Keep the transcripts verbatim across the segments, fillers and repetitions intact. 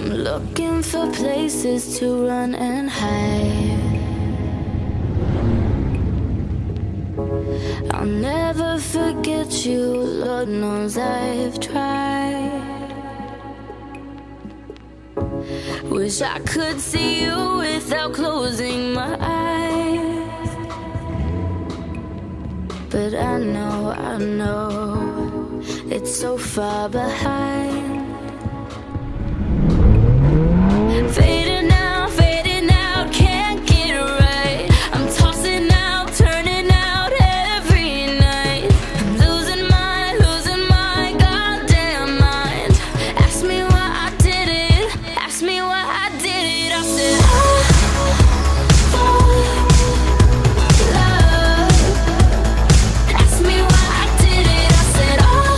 I'm looking for places to run and hide. I'll never forget you, Lord knows I've tried. Wish I could see you without closing my eyes. But I know, I know, it's so far behind. Fading out, fading out, can't get it right. I'm tossing out, turning out every night. I'm losing my, losing my goddamn mind. Ask me why I did it, ask me why I did it. I said, oh, oh, love. Ask me why I did it. I said, oh,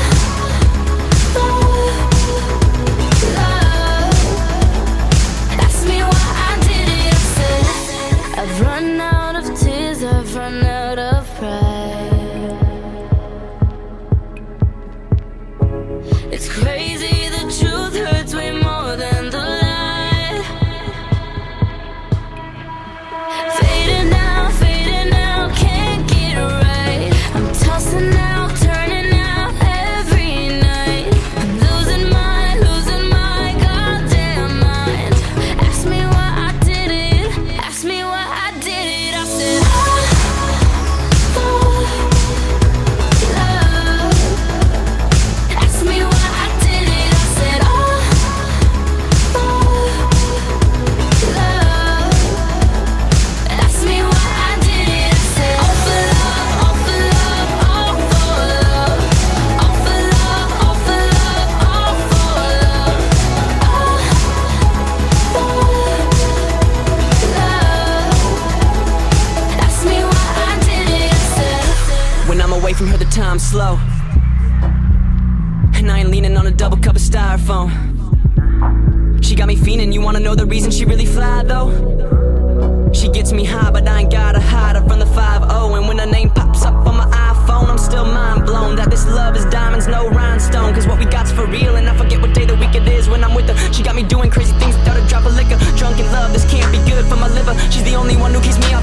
oh, love. Ask me why I did it. I said, I've run out of tears, I've run out of pride. It's crazy, the truth hurts way more than the lie. Fading out, fading out, can't get it right. I'm tossing out, turning out every night. I'm losing my, losing my goddamn mind. Ask me why I did it, ask me why I did it. I said, oh, oh, love. Ask me why I did it. I said, oh, oh, love. Ask me why I did it. I said, all for love, all for love, all for love. All for love, all for love, all for love. Oh, oh, love. Ask me why I did it. I said, When I'm away from her, the time's slow, and I ain't leaning on a double cup of styrofoam. She got me fiending, you wanna know the reason she really fly though? She gets me high, but I ain't gotta hide her from the five oh. And when her name pops up on my iPhone, I'm still mind blown that this love is diamonds, no rhinestone. Cause what we got's for real, and I forget what day of the week it is when I'm with her. She got me doing crazy things without a drop of liquor. Drunk in love, this can't be good for my liver. She's the only one who keeps me up